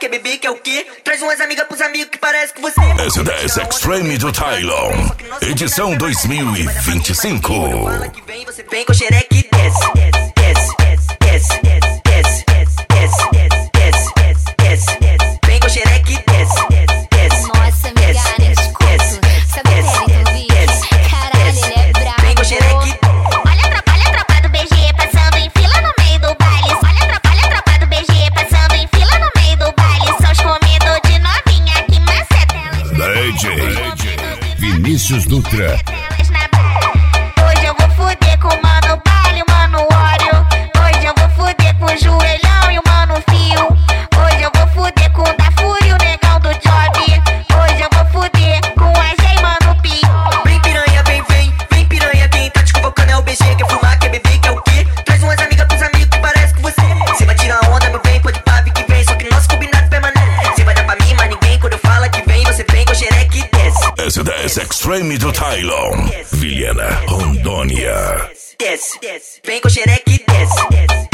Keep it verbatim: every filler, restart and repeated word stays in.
quer beber, quer o quê? Traz umas amigas pros amigos que parece que você... S dez Extreme do Tylon, edição dois mil e vinte e cinco. Você vem com xereque e desce, desce, desce, desce, desce, desce, desce, desce, desce, desce, desce. Vem com xereque e desce, desce. Nossa, amiga, nem te conto. Sabe o que eu vi? Caralho, ele é brabo. Vem com xereque. Olha a tropa, olha a tropa do B G passando em fila no meio do baile. Olha a tropa, olha a tropa do B G passando em fila no meio do baile. São os comedor de novinha que maceta elas. D J Vinícius Dutra. Hoje eu vou fuder com o mano baile, mano óleo. Hoje eu vou fuder com o joelhão e o mano fio. Hoje eu vou fuder com o da Fúria e o negão do job. Hoje eu vou fuder com a G e mano Pi. Vem piranha, vem, vem, vem piranha. Quem tá te convocando é o B G. Quer fumar, quer beber, quer o quê? Traz umas amigas pros amigos que parece com você. Cê vai tirar onda, meu bem, pode pave que vem. Só que nosso combinado permanece. Cê vai dar pra mim, mas ninguém. Quando eu falo que vem, você vem com xereque e desce. S dez Extreme do Tylon, Vilhena, Rondônia. Desce, desce, vem com xereque e desce.